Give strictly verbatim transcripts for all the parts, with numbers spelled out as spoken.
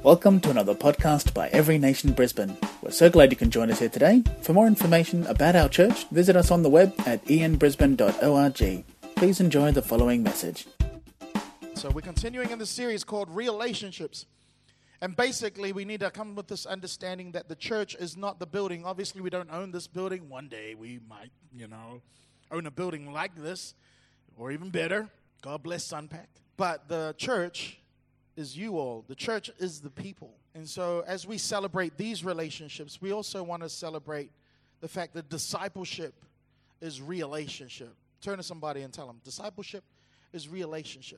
Welcome to another podcast by Every Nation Brisbane. We're so glad you can join us here today. For more information about our church, visit us on the web at e n brisbane dot org. Please enjoy the following message. So we're continuing in the series called Relationships. And basically, we need to come with this understanding that the church is not the building. Obviously, we don't own this building. One day we might, you know, own a building like this, or even better. God bless Sunpack. But the church is you all. The church is the people. And so as we celebrate these relationships, we also want to celebrate the fact that discipleship is relationship. Turn to somebody and tell them, discipleship is relationship.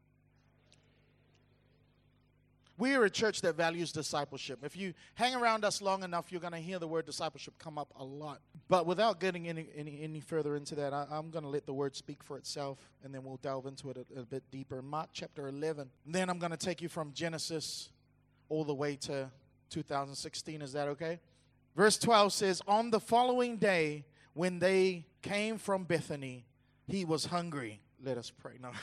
We are a church that values discipleship. If you hang around us long enough, you're going to hear the word discipleship come up a lot. But without getting any any, any further into that, I, I'm going to let the word speak for itself, and then we'll delve into it a, a bit deeper. Mark chapter eleven. And then I'm going to take you from Genesis all the way to two thousand sixteen. Is that okay? Verse twelve says, on the following day, when they came from Bethany, he was hungry. Let us pray. No.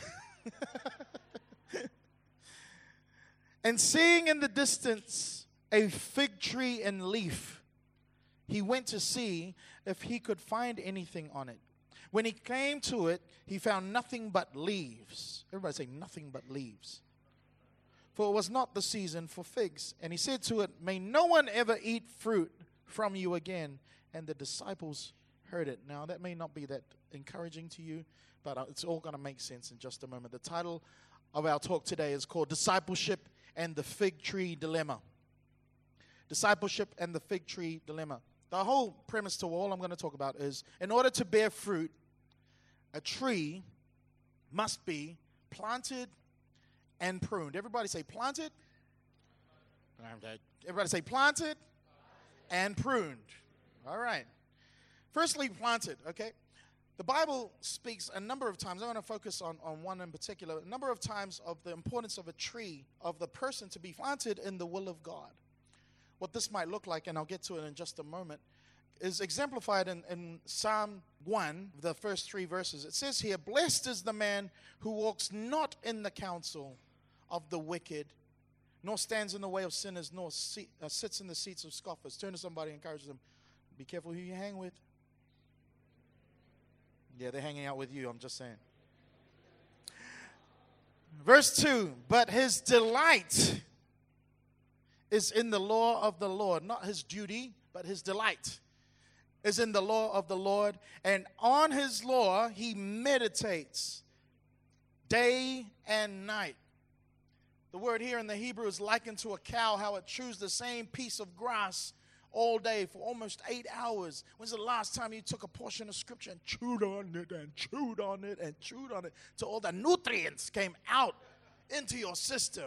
And seeing in the distance a fig tree and leaf, he went to see if he could find anything on it. When he came to it, he found nothing but leaves. Everybody say, nothing but leaves. For it was not the season for figs. And he said to it, may no one ever eat fruit from you again. And the disciples heard it. Now, that may not be that encouraging to you, but it's all going to make sense in just a moment. The title of our talk today is called Discipleship and the Fig Tree Dilemma. Discipleship and the Fig Tree Dilemma. The whole premise to all I'm going to talk about is, in order to bear fruit, a tree must be planted and pruned. Everybody say planted. Everybody say planted and pruned. All right. Firstly, planted, okay? The Bible speaks a number of times. I'm going to focus on, on one in particular. A number of times of the importance of a tree, of the person to be planted in the will of God. What this might look like, and I'll get to it in just a moment, is exemplified in, in Psalm one, the first three verses. It says here, blessed is the man who walks not in the counsel of the wicked, nor stands in the way of sinners, nor seat, uh, sits in the seats of scoffers. Turn to somebody and encourage them. Be careful who you hang with. Yeah, they're hanging out with you, I'm just saying. Verse two, but his delight is in the law of the Lord. Not his duty, but his delight is in the law of the Lord. And on his law he meditates day and night. The word here in the Hebrew is likened to a cow, how it chews the same piece of grass all day for almost eight hours. When's the last time you took a portion of scripture and chewed on it and chewed on it and chewed on it till all the nutrients came out into your system?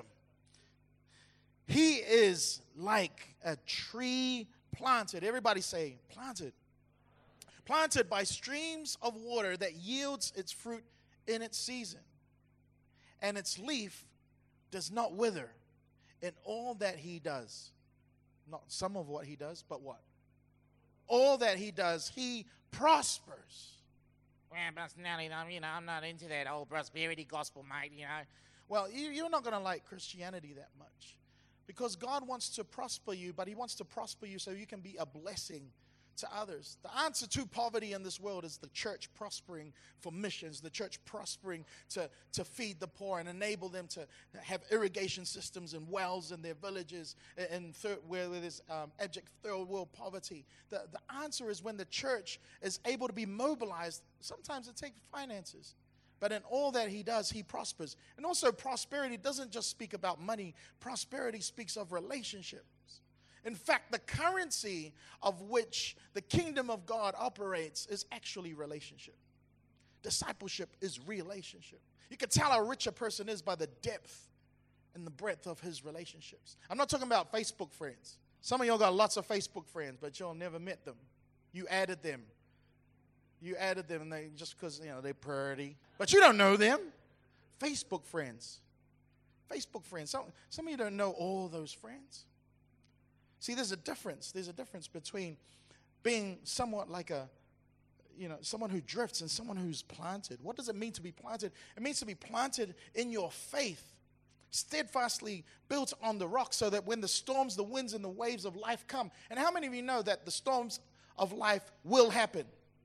He is like a tree planted. Everybody say planted. Planted by streams of water that yields its fruit in its season. And its leaf does not wither in all that he does. Not some of what he does, but what? All that he does, he prospers. Well, Pastor Nelly, I'm, you know, I'm not into that old prosperity gospel, mate, you know. Well, you, you're not going to like Christianity that much. Because God wants to prosper you, but he wants to prosper you so you can be a blessing to others. The answer to poverty in this world is the church prospering for missions, the church prospering to, to feed the poor and enable them to have irrigation systems and wells in their villages and third, where there's um, abject third world poverty. The, the answer is when the church is able to be mobilized. Sometimes it takes finances. But in all that he does, he prospers. And also prosperity doesn't just speak about money. Prosperity speaks of relationships. In fact, the currency of which the kingdom of God operates is actually relationship. Discipleship is relationship. You can tell how rich a person is by the depth and the breadth of his relationships. I'm not talking about Facebook friends. Some of y'all got lots of Facebook friends, but y'all never met them. You added them. You added them and they just because, you know, they're pretty. But you don't know them. Facebook friends. Facebook friends. Some, some of you don't know all those friends. See, there's a difference. There's a difference between being somewhat like a, you know, someone who drifts and someone who's planted. What does it mean to be planted? It means to be planted in your faith. steadfastly built on the rock, so that when the storms, the winds, and the waves of life come. And how many of you know that the storms of life will happen?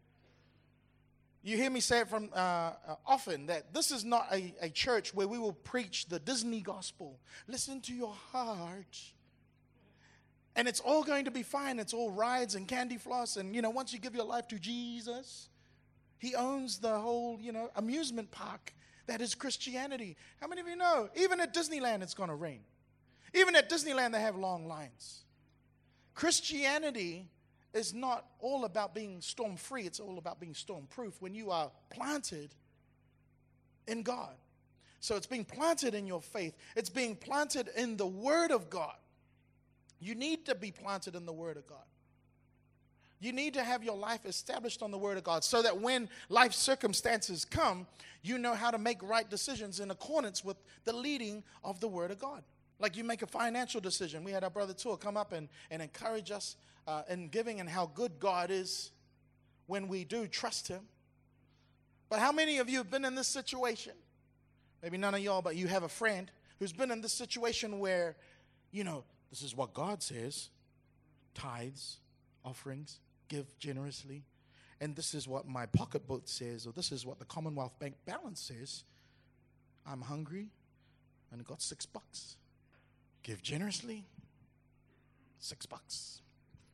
You hear me say it from uh, uh, often, that this is not a, a church where we will preach the Disney gospel. Listen to your heart. And it's all going to be fine. It's all rides and candy floss. And, you know, once you give your life to Jesus, he owns the whole, you know, amusement park that is Christianity. How many of you know? Even at Disneyland, it's going to rain. Even at Disneyland, they have long lines. Christianity is not all about being storm-free. It's all about being storm-proof when you are planted in God. So it's being planted in your faith. It's being planted in the Word of God. You need to be planted in the Word of God. You need to have your life established on the Word of God, so that when life circumstances come, you know how to make right decisions in accordance with the leading of the Word of God. Like you make a financial decision. We had our brother Tua come up and, and encourage us uh, in giving, and how good God is when we do trust him. But how many of you have been in this situation? Maybe none of y'all, but you have a friend who's been in this situation where, you know, this is what God says: tithes, offerings, give generously. And this is what my pocketbook says, or this is what the Commonwealth Bank balance says. I'm hungry and I got six bucks. Give generously, six bucks.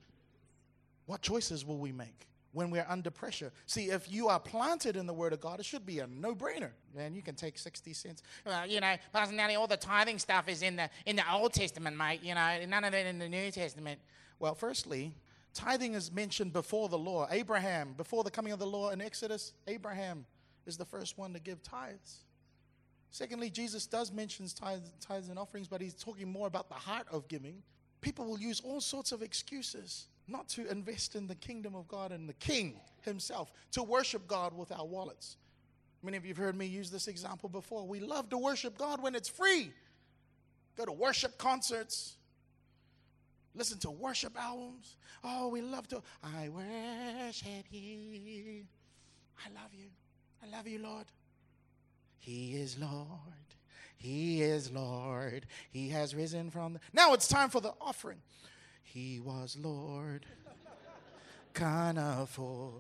What choices will we make when we're under pressure? See, if you are planted in the Word of God, it should be a no-brainer. Man, you can take sixty cents. Well, you know, Pastor Nelly, all the tithing stuff is in the in the Old Testament, mate. You know, none of it in the New Testament. Well, firstly, tithing is mentioned before the law. Abraham, before the coming of the law in Exodus, Abraham is the first one to give tithes. Secondly, Jesus does mention tithes, tithes and offerings, but he's talking more about the heart of giving. People will use all sorts of excuses not to invest in the kingdom of God and the King himself, to worship God with our wallets. Many of you have heard me use this example before. We love to worship God when it's free. Go to worship concerts. Listen to worship albums. Oh, we love to. I worship you. I love you. I love you, Lord. He is Lord. He is Lord. He has risen from the... Now it's time for the offering. He was Lord. Can't afford.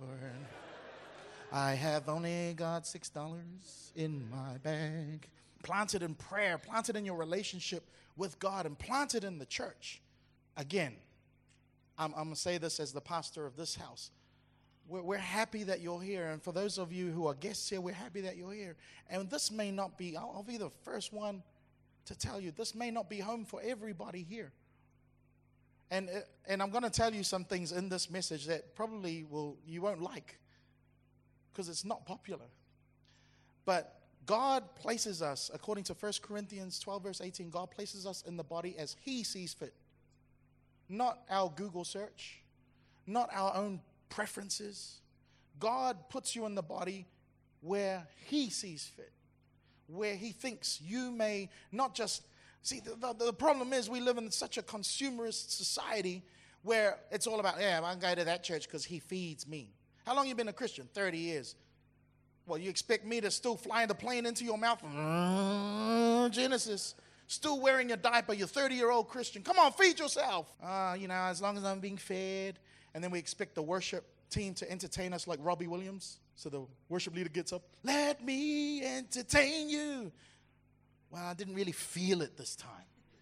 I have only got six dollars in my bag. Planted in prayer, planted in your relationship with God, and planted in the church. Again, I'm, I'm going to say this as the pastor of this house. We're, we're happy that you're here. And for those of you who are guests here, we're happy that you're here. And this may not be, I'll, I'll be the first one to tell you, this may not be home for everybody here. And, and I'm going to tell you some things in this message that probably will you won't like, because it's not popular. But God places us, according to First Corinthians twelve, verse eighteen, God places us in the body as he sees fit. Not our Google search, not our own preferences. God puts you in the body where he sees fit, where he thinks you may not just... See, the, the, the problem is we live in such a consumerist society where it's all about, yeah, I'll go to that church because he feeds me. How long you been a Christian? thirty years. Well, you expect me to still fly the plane into your mouth? Uh, Genesis. Still wearing your diaper, you're thirty-year-old Christian. Come on, feed yourself. Uh, you know, as long as I'm being fed. And then we expect the worship team to entertain us like Robbie Williams. So the worship leader gets up. Let me entertain you. Well, I didn't really feel it this time.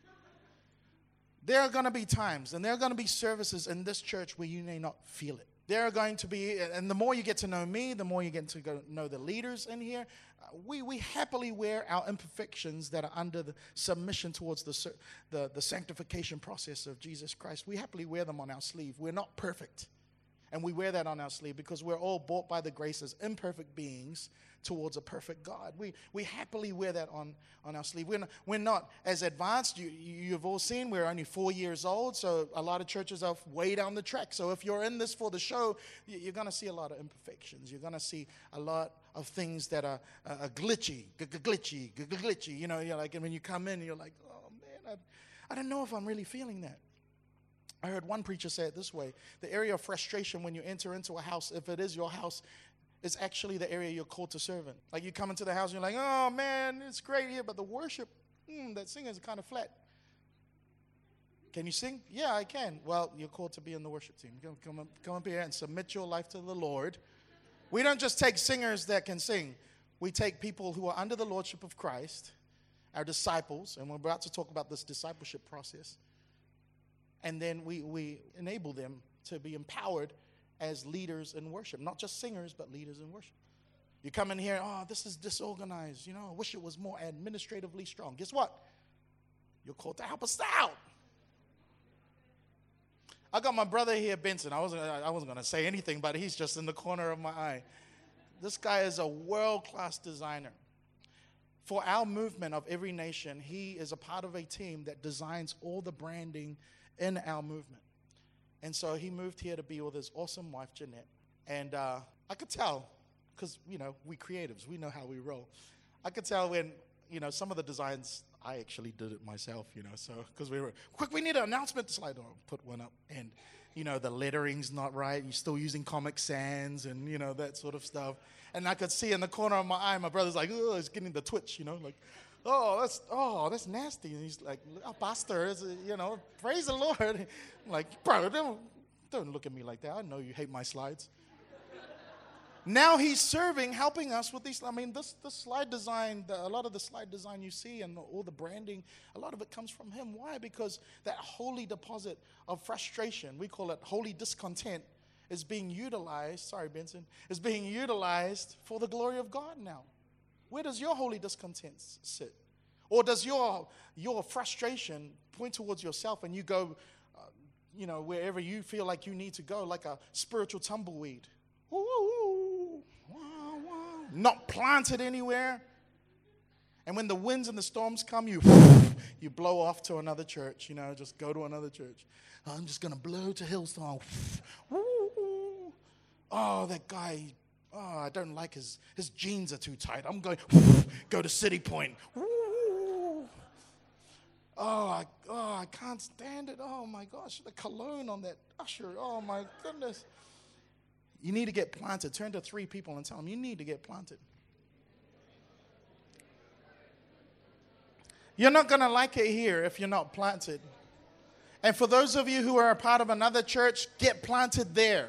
There are going to be times, and there are going to be services in this church where you may not feel it. There are going to be, and the more you get to know me, the more you get to go know the leaders in here. Uh, we we happily wear our imperfections that are under the submission towards the, the the sanctification process of Jesus Christ. We happily wear them on our sleeve. We're not perfect, and we wear that on our sleeve because we're all bought by the grace as imperfect beings towards a perfect God. We we happily wear that on, on our sleeve. We're not, we're not as advanced. You, you've all seen we're only four years old, so a lot of churches are way down the track. So if you're in this for the show, you're going to see a lot of imperfections. You're going to see a lot of things that are uh, glitchy, glitchy, glitchy. You know, you're like, and when you come in, you're like, oh man, I, I don't know if I'm really feeling that. I heard one preacher say it this way: the area of frustration when you enter into a house, if it is your house, is actually the area you're called to serve in. Like you come into the house and you're like, oh man, it's great here, but the worship Hmm, that singer's kind of flat. Can you sing? Yeah, I can. Well, you're called to be in the worship team. Come, come, up, come up here and submit your life to the Lord. We don't just take singers that can sing. We take people who are under the lordship of Christ, our disciples, and we're about to talk about this discipleship process. And then we, we enable them to be empowered as leaders in worship. Not just singers, but leaders in worship. You come in here, oh, this is disorganized. You know, I wish it was more administratively strong. Guess what? You're called to help us out. I got my brother here, Benson. I wasn't, I wasn't going to say anything, but he's just in the corner of my eye. This guy is a world-class designer. For our movement of Every Nation, he is a part of a team that designs all the branding in our movement. And so he moved here to be with his awesome wife, Jeanette. And uh, I could tell, because, you know, we creatives, we know how we roll. I could tell when, you know, some of the designs, I actually did it myself, you know, so, because we were, quick, we need an announcement slide. Oh, put one up. And, you know, the lettering's not right. You're still using Comic Sans and, you know, that sort of stuff. And I could see in the corner of my eye, my brother's like, oh, he's getting the twitch, you know, like, oh, that's, oh, that's nasty. And he's like, oh, pastor, is it, you know, praise the Lord. I'm like, bro, don't, don't look at me like that. I know you hate my slides. Now he's serving, helping us with these. I mean, this, this slide design, the, a lot of the slide design you see and all the branding, a lot of it comes from him. Why? Because that holy deposit of frustration, we call it holy discontent, is being utilized, sorry, Benson, is being utilized for the glory of God now. Where does your holy discontent sit? Or does your, your frustration point towards yourself and you go, uh, you know, wherever you feel like you need to go, like a spiritual tumbleweed? Ooh, ooh, wow, wow. Not planted anywhere. And when the winds and the storms come, you you blow off to another church, you know, just go to another church. I'm just going to blow to Hillsong. Oh, that guy, oh, I don't like his, his jeans are too tight. I'm going, go to City Point. Oh, I, oh, I can't stand it. Oh, my gosh, the cologne on that usher. Oh, my goodness. You need to get planted. Turn to three people and tell them, you need to get planted. You're not going to like it here if you're not planted. And for those of you who are a part of another church, get planted there.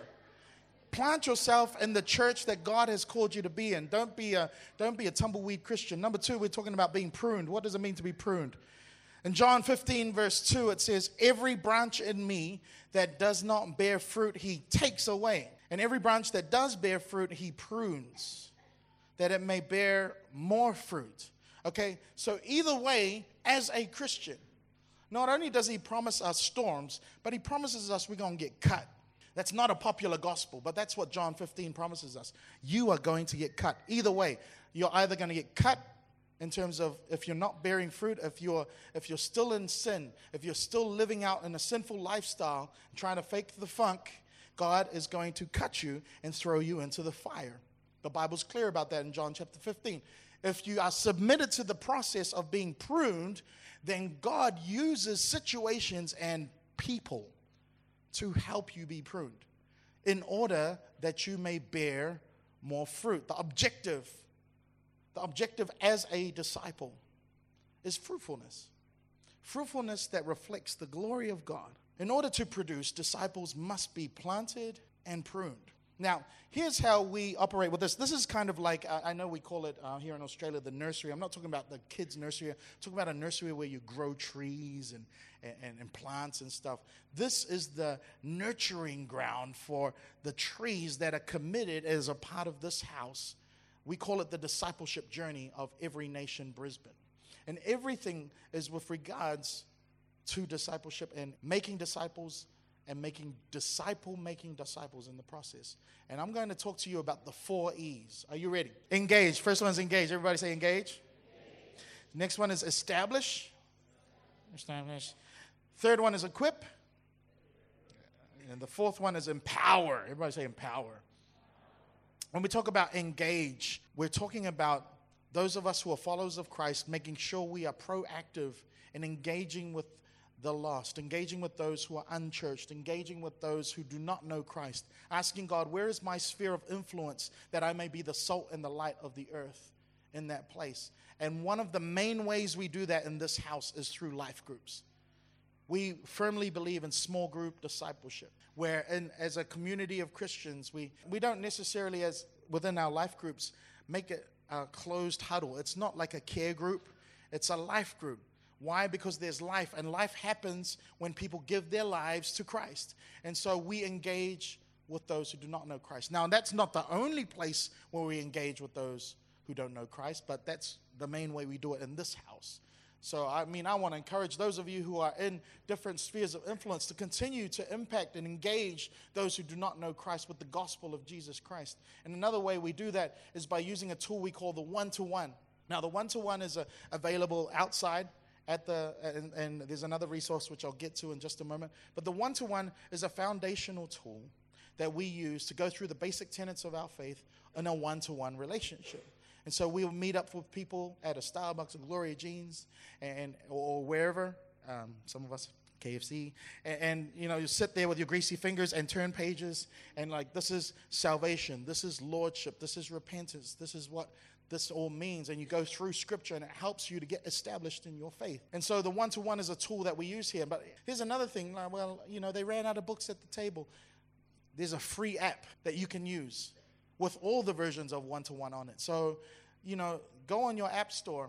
Plant yourself in the church that God has called you to be in. Don't be a, don't be a tumbleweed Christian. Number two, we're talking about being pruned. What does it mean to be pruned? In John fifteen, verse two, it says, every branch in me that does not bear fruit, he takes away. And every branch that does bear fruit, he prunes, that it may bear more fruit. Okay, so either way, as a Christian, not only does he promise us storms, but he promises us we're going to get cut. That's not a popular gospel, but that's what John fifteen promises us. You are going to get cut. Either way, you're either going to get cut in terms of if you're not bearing fruit, if you're if you're still in sin, if you're still living out in a sinful lifestyle, trying to fake the funk, God is going to cut you and throw you into the fire. The Bible's clear about that in John chapter fifteen. If you are submitted to the process of being pruned, then God uses situations and people to help you be pruned in order that you may bear more fruit. The objective, the objective as a disciple is fruitfulness. Fruitfulness that reflects the glory of God. In order to produce, disciples must be planted and pruned. Now, here's how we operate with this. This is kind of like, uh, I know we call it uh, here in Australia the nursery. I'm not talking about the kids' nursery. I'm talking about a nursery where you grow trees and, and, and plants and stuff. This is the nurturing ground for the trees that are committed as a part of this house. We call it the discipleship journey of Every Nation Brisbane. And everything is with regards to discipleship and making disciples and making disciple-making disciples in the process. And I'm going to talk to you about the four E's. Are you ready? Engage. First one's engage. Everybody say engage. Engage. Next one is establish. Establish. Third one is equip. And the fourth one is empower. Everybody say empower. When we talk about engage, we're talking about those of us who are followers of Christ making sure we are proactive in engaging with the lost, engaging with those who are unchurched, engaging with those who do not know Christ, asking God, where is my sphere of influence that I may be the salt and the light of the earth in that place. And one of the main ways we do that in this house is through life groups. We firmly believe in small group discipleship, where in, as a community of Christians, we, we don't necessarily, as within our life groups, make it a closed huddle. It's not like a care group. It's a life group. Why? Because there's life, and life happens when people give their lives to Christ. And so we engage with those who do not know Christ. Now, that's not the only place where we engage with those who don't know Christ, but that's the main way we do it in this house. So, I mean, I want to encourage those of you who are in different spheres of influence to continue to impact and engage those who do not know Christ with the gospel of Jesus Christ. And another way we do that is by using a tool we call the one-to-one. Now, the one-to-one is uh, available outside at the, and, and there's another resource which I'll get to in just a moment. But the one-to-one is a foundational tool that we use to go through the basic tenets of our faith in a one-to-one relationship. And so we'll meet up with people at a Starbucks or Gloria Jeans and or wherever, um, some of us K F C, and, and you know, you sit there with your greasy fingers and turn pages and like, this is salvation, this is lordship, this is repentance, this is what this all means, and you go through scripture and it helps you to get established in your faith. And so the one-to-one is a tool that we use here. But here's another thing, like, well, you know, they ran out of books at the table. There's a free app that you can use with all the versions of one-to-one on it. So, you know, go on your app store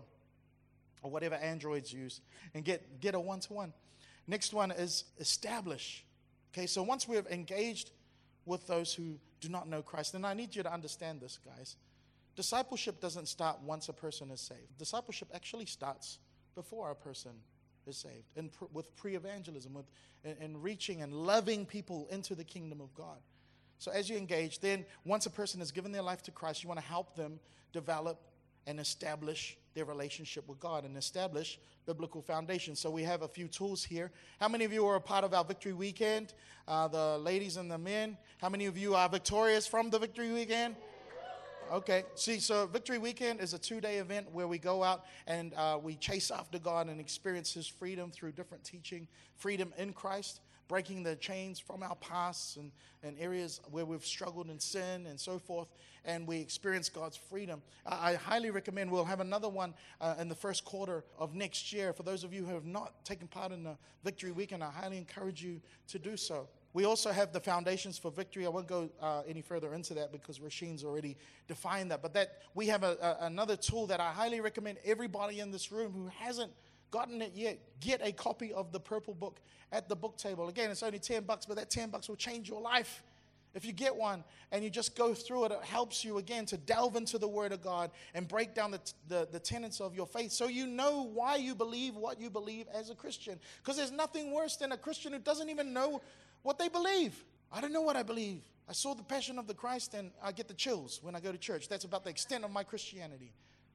or whatever Androids use and get, get a one-to-one. Next one is establish. Okay, so once we have engaged with those who do not know Christ, and I need you to understand this, guys. Discipleship doesn't start once a person is saved. Discipleship actually starts before a person is saved, and pr- with pre-evangelism, with and, and reaching and loving people into the kingdom of God. So as you engage, then once a person has given their life to Christ, you want to help them develop and establish their relationship with God and establish biblical foundation. So we have a few tools here. How many of you are a part of our Victory Weekend? Uh, the ladies and the men. How many of you are victorious from the Victory Weekend? Okay. See, so Victory Weekend is a two-day event where we go out and uh, we chase after God and experience His freedom through different teaching, freedom in Christ, breaking the chains from our pasts and, and areas where we've struggled in sin and so forth, and we experience God's freedom. I, I highly recommend we'll have another one uh, in the first quarter of next year. For those of you who have not taken part in the Victory Weekend, I highly encourage you to do so. We also have the Foundations for Victory. I won't go uh, any further into that because Rasheen's already defined that. But that we have a, a, another tool that I highly recommend everybody in this room who hasn't gotten it yet, get a copy of the Purple Book at the book table. Again, it's only ten bucks, but that ten bucks will change your life. If you get one and you just go through it, it helps you, again, to delve into the Word of God and break down the, the, the tenets of your faith so you know why you believe what you believe as a Christian. Because there's nothing worse than a Christian who doesn't even know what they believe. I don't know what I believe. I saw the Passion of the Christ and I get the chills when I go to church. That's about the extent of my Christianity.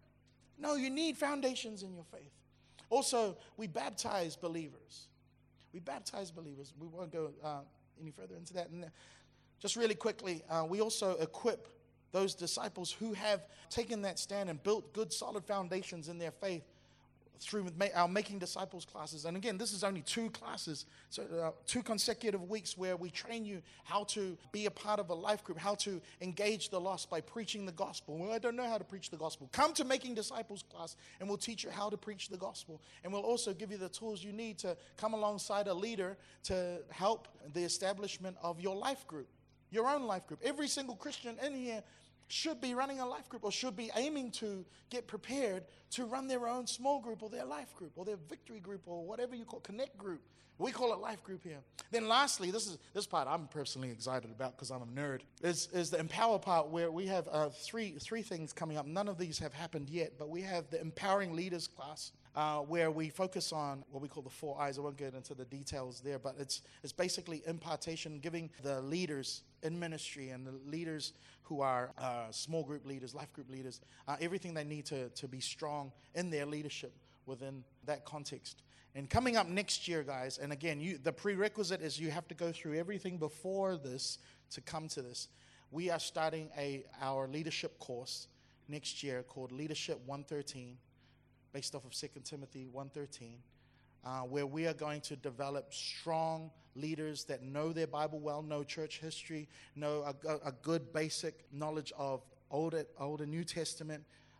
No, you need foundations in your faith. Also, we baptize believers. We baptize believers. We won't go uh, any further into that. And just really quickly, uh, we also equip those disciples who have taken that stand and built good, solid foundations in their faith through our Making Disciples classes. And again, this is only two classes, so uh, two consecutive weeks where we train you how to be a part of a life group, how to engage the lost by preaching the gospel. Well, I don't know how to preach the gospel. Come to Making Disciples class and we'll teach you how to preach the gospel. And we'll also give you the tools you need to come alongside a leader to help the establishment of your life group, your own life group. Every single Christian in here should be running a life group or should be aiming to get prepared to run their own small group or their life group or their victory group or whatever you call connect group. We call it life group here. Then lastly, this is this part I'm personally excited about because I'm a nerd, is, is the empower part where we have uh, three three things coming up. None of these have happened yet, but we have the Empowering Leaders class uh, where we focus on what we call the four I's. I won't get into the details there, but it's it's basically impartation, giving the leaders in ministry and the leaders who are uh, small group leaders, life group leaders, uh, everything they need to, to be strong in their leadership within that context. And coming up next year, guys, and again, you, the prerequisite is you have to go through everything before this to come to this. We are starting a our leadership course next year called Leadership one thirteen, based off of Second Timothy one thirteen. Uh, where we are going to develop strong leaders that know their Bible well, know church history, know a, a good basic knowledge of Old, Old and New Testament,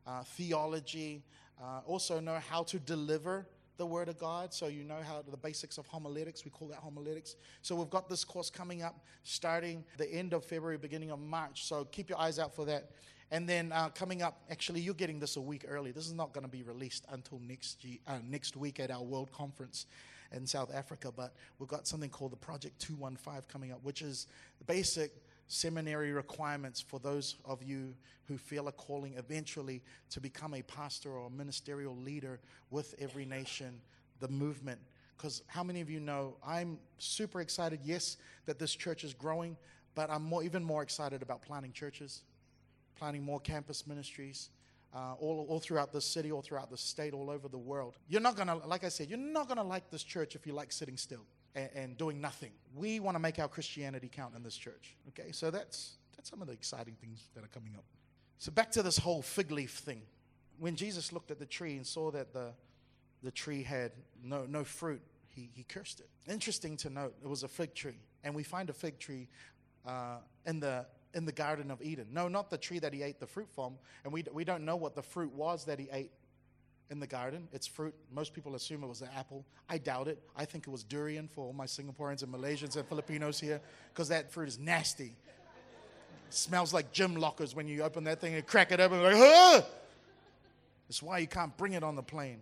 uh, theology, uh, also know how to deliver the Word of God. So you know how the basics of homiletics, we call that homiletics. So we've got this course coming up starting the end of February, beginning of March. So keep your eyes out for that. And then uh, coming up, actually, you're getting this a week early. This is not going to be released until next year, uh, next week at our World Conference in South Africa. But we've got something called the Project two one five coming up, which is the basic seminary requirements for those of you who feel a calling eventually to become a pastor or a ministerial leader with Every Nation, the movement. Because how many of you know, I'm super excited, yes, that this church is growing, but I'm more, even more excited about planting churches, planting more campus ministries, uh, all, all throughout the city, all throughout the state, all over the world. You're not going to, like I said, you're not going to like this church if you like sitting still and, and doing nothing. We want to make our Christianity count in this church. Okay, so that's that's some of the exciting things that are coming up. So back to this whole fig leaf thing. When Jesus looked at the tree and saw that the the tree had no no fruit, he, he cursed it. Interesting to note, it was a fig tree. And we find a fig tree uh, in the in the Garden of Eden. No, not the tree that he ate the fruit from. And we we don't know what the fruit was that he ate in the garden. It's fruit. Most people assume it was an apple. I doubt it. I think it was durian for all my Singaporeans and Malaysians and Filipinos here, because that fruit is nasty. It smells like gym lockers when you open that thing and crack it open. Like, ah! That's why you can't bring it on the plane.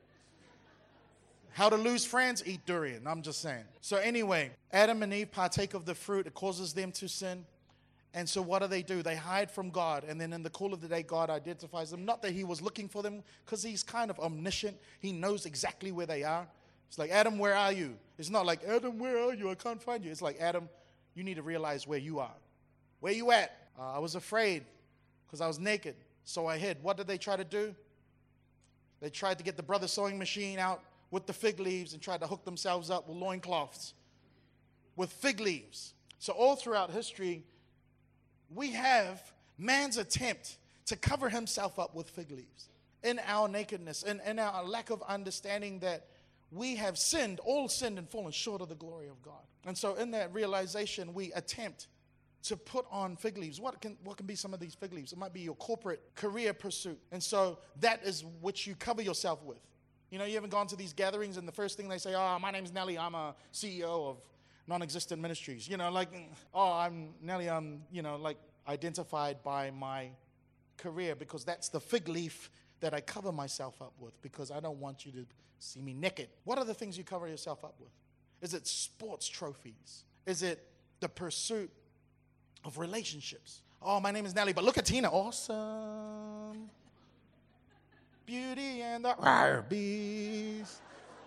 How to lose friends? Eat durian. I'm just saying. So anyway, Adam and Eve partake of the fruit. It causes them to sin. And so what do they do? They hide from God. And then in the cool of the day, God identifies them. Not that he was looking for them, because he's kind of omniscient. He knows exactly where they are. It's like, Adam, where are you? It's not like, Adam, where are you? I can't find you. It's like, Adam, you need to realize where you are. Where you at? Uh, I was afraid because I was naked, so I hid. What did they try to do? They tried to get the brother sewing machine out with the fig leaves and tried to hook themselves up with loincloths with fig leaves. So all throughout history, we have man's attempt to cover himself up with fig leaves in our nakedness and in our lack of understanding that we have sinned, all sinned and fallen short of the glory of God. And so in that realization, we attempt to put on fig leaves. What can what can be some of these fig leaves? It might be your corporate career pursuit. And so that is what you cover yourself with. You know, you haven't gone to these gatherings and the first thing they say, oh, my name's Nelly, I'm a C E O of non-existent ministries. You know, like, oh, I'm Nelly, I'm, you know, like identified by my career, because that's the fig leaf that I cover myself up with, because I don't want you to see me naked. What are the things you cover yourself up with? Is it sports trophies? Is it the pursuit of relationships? Oh, my name is Nelly, but look at Tina. Awesome. Beauty and the Barbies.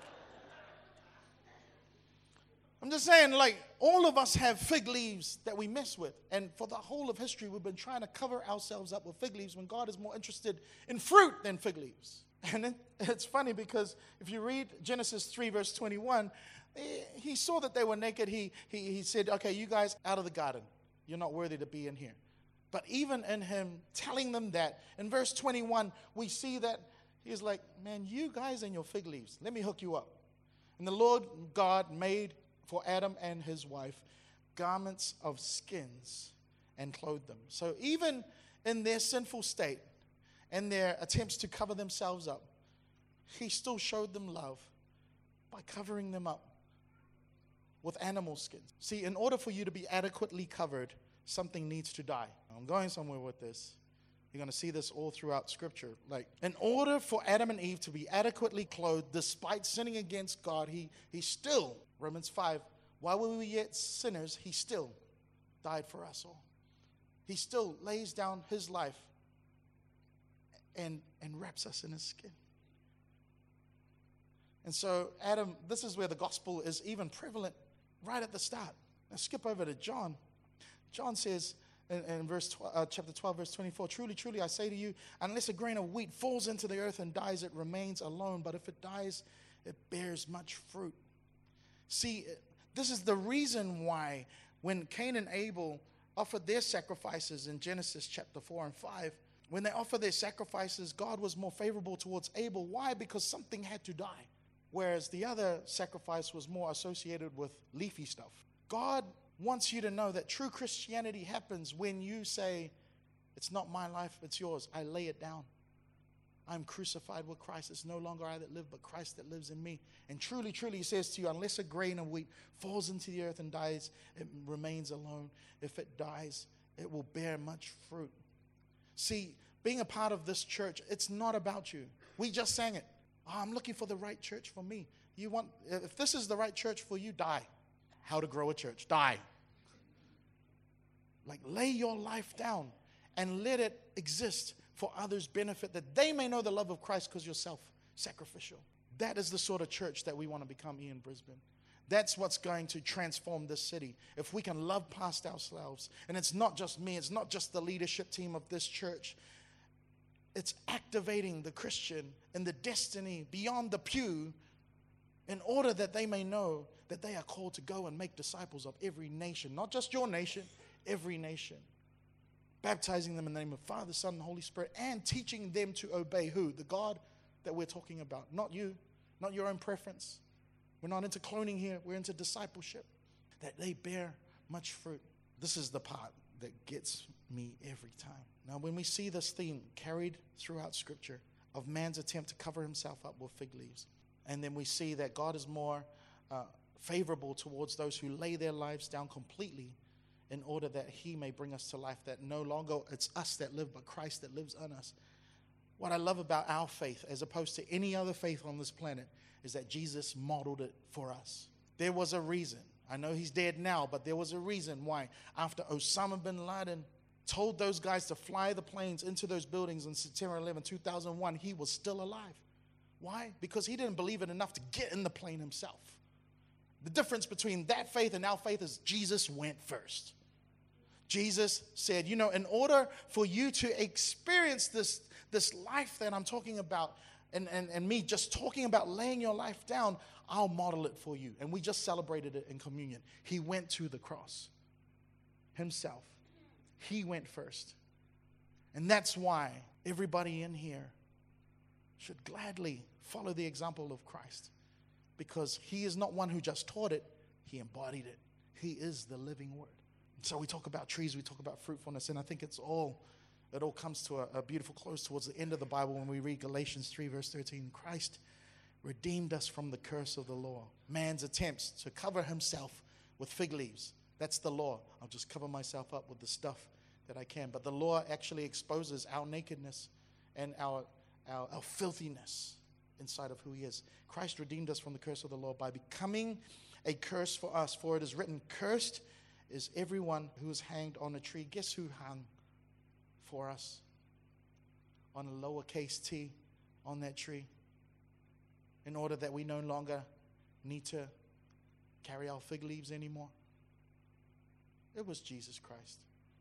I'm just saying, like, all of us have fig leaves that we mess with. And for the whole of history, we've been trying to cover ourselves up with fig leaves when God is more interested in fruit than fig leaves. And it, it's funny because if you read Genesis three, verse twenty-one, he saw that they were naked. He, he, he said, okay, you guys out of the garden. You're not worthy to be in here. But even in him telling them that, in verse twenty-one, we see that he's like, man, you guys and your fig leaves, let me hook you up. And the Lord God made for Adam and his wife garments of skins and clothed them. So even in their sinful state and their attempts to cover themselves up, he still showed them love by covering them up with animal skins. See, in order for you to be adequately covered, something needs to die. I'm going somewhere with this. You're going to see this all throughout Scripture. Like, in order for Adam and Eve to be adequately clothed, despite sinning against God, he, he still, Romans five, while we were yet sinners, he still died for us all. He still lays down his life and, and wraps us in his skin. And so, Adam, this is where the gospel is even prevalent right at the start. Now skip over to John. John says in, in verse twelve, uh, chapter twelve, verse twenty-four, truly, truly, I say to you, unless a grain of wheat falls into the earth and dies, it remains alone. But if it dies, it bears much fruit. See, this is the reason why when Cain and Abel offered their sacrifices in Genesis chapter four and five, when they offered their sacrifices, God was more favorable towards Abel. Why? Because something had to die. Whereas the other sacrifice was more associated with leafy stuff. God wants you to know that true Christianity happens when you say, it's not my life, it's yours. I lay it down. I'm crucified with Christ. It's no longer I that live, but Christ that lives in me. And truly, truly, he says to you, unless a grain of wheat falls into the earth and dies, it remains alone. If it dies, it will bear much fruit. See, being a part of this church, it's not about you. We just sang it. Oh, I'm looking for the right church for me. You want, if this is the right church for you, die. How to grow a church, die. Like, lay your life down and let it exist for others' benefit, that they may know the love of Christ because you're self-sacrificial. That is the sort of church that we want to become here in Brisbane. That's what's going to transform this city. If we can love past ourselves, and it's not just me, it's not just the leadership team of this church, it's activating the Christian in the destiny beyond the pew in order that they may know that they are called to go and make disciples of every nation, not just your nation, every nation. Baptizing them in the name of Father, Son, and Holy Spirit, and teaching them to obey who? The God that we're talking about. Not you, not your own preference. We're not into cloning here. We're into discipleship. That they bear much fruit. This is the part that gets me every time. Now, when we see this theme carried throughout Scripture of man's attempt to cover himself up with fig leaves, and then we see that God is more uh, favorable towards those who lay their lives down completely in order that he may bring us to life, that no longer it's us that live, but Christ that lives in us. What I love about our faith, as opposed to any other faith on this planet, is that Jesus modeled it for us. There was a reason. I know he's dead now, but there was a reason why. After Osama bin Laden told those guys to fly the planes into those buildings on September eleventh, two thousand one, he was still alive. Why? Because he didn't believe it enough to get in the plane himself. The difference between that faith and our faith is Jesus went first. Jesus said, you know, in order for you to experience this, this life that I'm talking about, and, and, and me just talking about laying your life down, I'll model it for you. And we just celebrated it in communion. He went to the cross himself. He went first. And that's why everybody in here should gladly follow the example of Christ. Because he is not one who just taught it, he embodied it. He is the living word. So we talk about trees, we talk about fruitfulness, and I think it's all, it all comes to a, a beautiful close towards the end of the Bible when we read Galatians three, verse thirteen. Christ redeemed us from the curse of the law. Man's attempts to cover himself with fig leaves. That's the law. I'll just cover myself up with the stuff that I can. But the law actually exposes our nakedness and our, our, our filthiness inside of who he is. Christ redeemed us from the curse of the law by becoming a curse for us. For it is written, cursed is everyone who is hanged on a tree. Guess who hung for us on a lowercase t on that tree? In order that we no longer need to carry our fig leaves anymore. It was Jesus Christ.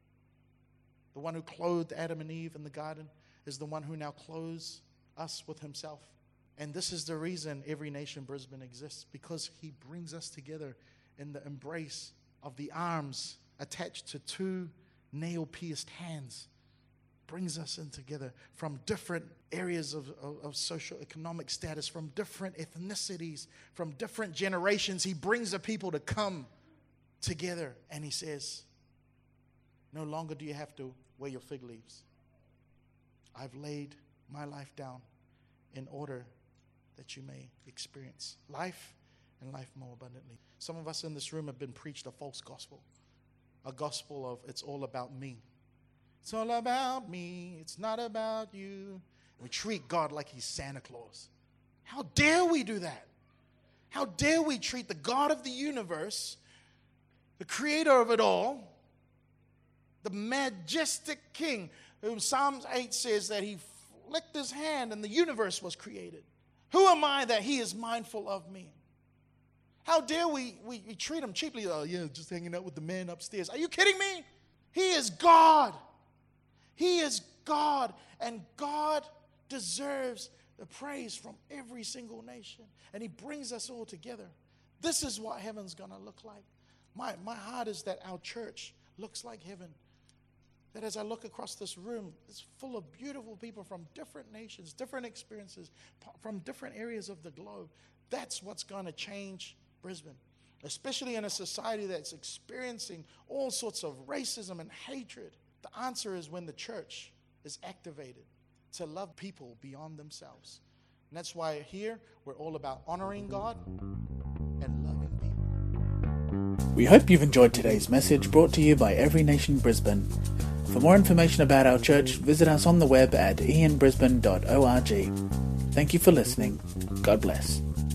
The one who clothed Adam and Eve in the garden is the one who now clothes us with himself. And this is the reason Every Nation Brisbane exists, because he brings us together in the embrace of the arms attached to two nail-pierced hands. Brings us in together from different areas of, of, of socio-economic status, from different ethnicities, from different generations. He brings the people to come together, and he says, no longer do you have to wear your fig leaves. I've laid my life down in order that you may experience life and life more abundantly. Some of us in this room have been preached a false gospel, a gospel of it's all about me. It's all about me. It's not about you. We treat God like he's Santa Claus. How dare we do that? How dare we treat the God of the universe, the creator of it all, the majestic king, whom Psalms eight says that he flicked his hand and the universe was created. Who am I that he is mindful of me? How dare we, we, we treat him cheaply? Oh, yeah, just hanging out with the man upstairs. Are you kidding me? He is God. He is God, and God deserves the praise from every single nation. And he brings us all together. This is what heaven's going to look like. My, my heart is that our church looks like heaven. That as I look across this room, it's full of beautiful people from different nations, different experiences, from different areas of the globe. That's what's going to change Brisbane, especially in a society that's experiencing all sorts of racism and hatred. The answer is when the church is activated, to love people beyond themselves. And that's why here we're all about honoring God and loving people. We hope you've enjoyed today's message brought to you by Every Nation Brisbane. For more information about our church, visit us on the web at e n brisbane dot org. Thank you for listening. God bless.